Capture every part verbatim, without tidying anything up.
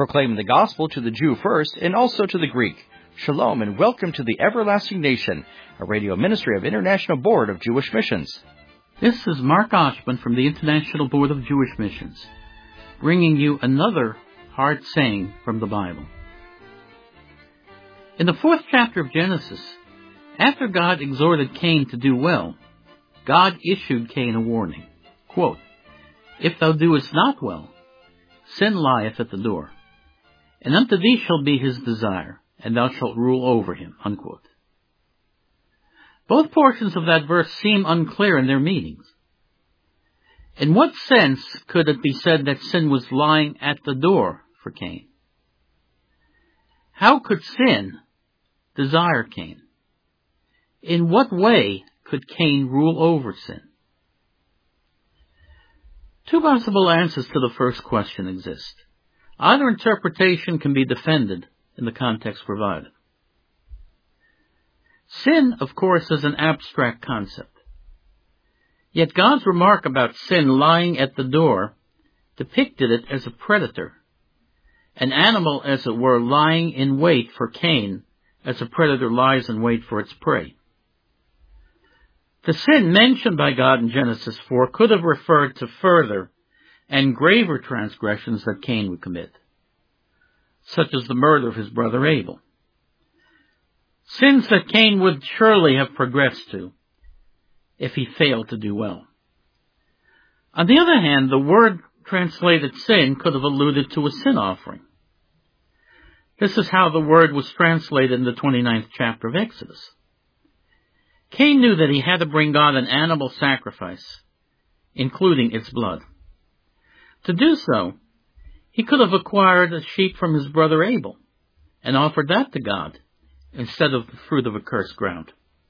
proclaiming the gospel to the Jew first and also to the Greek. Shalom and welcome to the Everlasting Nation, a radio ministry of International Board of Jewish Missions. This is Mark Oshman from the International Board of Jewish Missions, bringing you another hard saying from the Bible. In the fourth chapter of Genesis, after God exhorted Cain to do well, God issued Cain a warning. Quote, "If thou doest not well, sin lieth at the door, and unto thee shall be his desire, and thou shalt rule over him." Unquote. Both portions of that verse seem unclear in their meanings. In what sense could it be said that sin was lying at the door for Cain? How could sin desire Cain? In what way could Cain rule over sin? Two possible answers to the first question exist. Either interpretation can be defended in the context provided. Sin, of course, is an abstract concept. Yet God's remark about sin lying at the door depicted it as a predator, an animal, as it were, lying in wait for Cain, as a predator lies in wait for its prey. The sin mentioned by God in Genesis four could have referred to further and graver transgressions that Cain would commit, such as the murder of his brother Abel. Sins that Cain would surely have progressed to if he failed to do well. On the other hand, the word translated sin could have alluded to a sin offering. This is how the word was translated in the twenty-ninth chapter of Exodus. Cain knew that he had to bring God an animal sacrifice, including its blood. To do so, he could have acquired a sheep from his brother Abel and offered that to God instead of the fruit of accursed ground.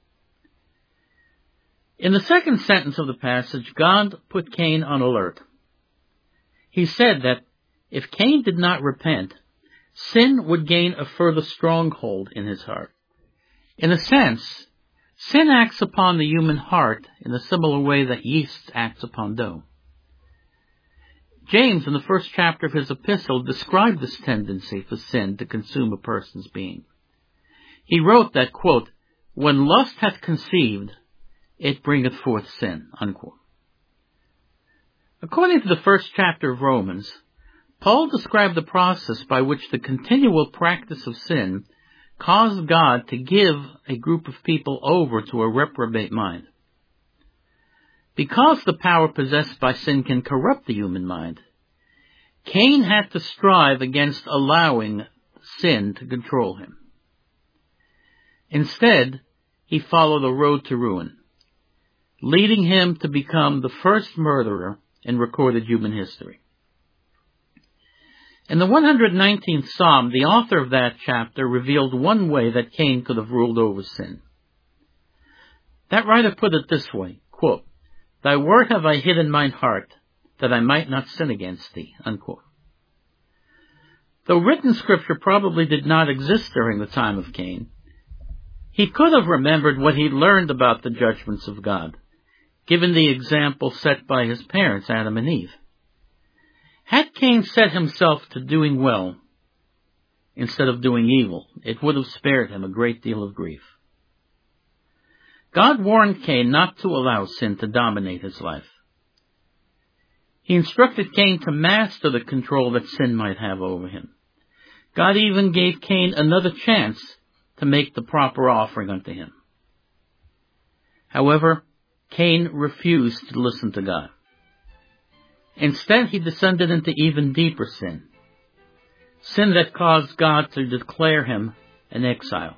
In the second sentence of the passage, God put Cain on alert. He said that if Cain did not repent, sin would gain a further stronghold in his heart. In a sense, sin acts upon the human heart in a similar way that yeast acts upon dough. James, in the first chapter of his epistle, described this tendency for sin to consume a person's being. He wrote that, quote, "When lust hath conceived, it bringeth forth sin," unquote. According to the first chapter of Romans, Paul described the process by which the continual practice of sin caused God to give a group of people over to a reprobate mind. Because the power possessed by sin can corrupt the human mind, Cain had to strive against allowing sin to control him. Instead, he followed a road to ruin, leading him to become the first murderer in recorded human history. In the one hundred nineteenth Psalm, the author of that chapter revealed one way that Cain could have ruled over sin. That writer put it this way, quote, "Thy word have I hid in mine heart, that I might not sin against thee," unquote. Though written scripture probably did not exist during the time of Cain, he could have remembered what he learned about the judgments of God, given the example set by his parents, Adam and Eve. Had Cain set himself to doing well instead of doing evil, it would have spared him a great deal of grief. God warned Cain not to allow sin to dominate his life. He instructed Cain to master the control that sin might have over him. God even gave Cain another chance to make the proper offering unto him. However, Cain refused to listen to God. Instead, he descended into even deeper sin, sin that caused God to declare him an exile.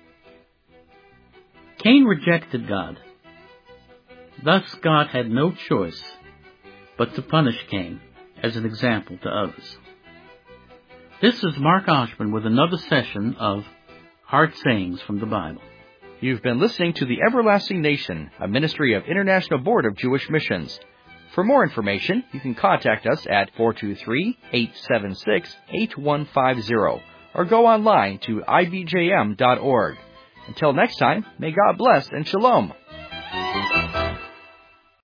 Cain rejected God. Thus, God had no choice but to punish Cain as an example to others. This is Mark Oshman with another session of Hard Sayings from the Bible. You've been listening to the Everlasting Nation, a ministry of International Board of Jewish Missions. For more information, you can contact us at four two three, eight seven six, eight one five zero or go online to I B J M dot org. Until next time, may God bless and shalom.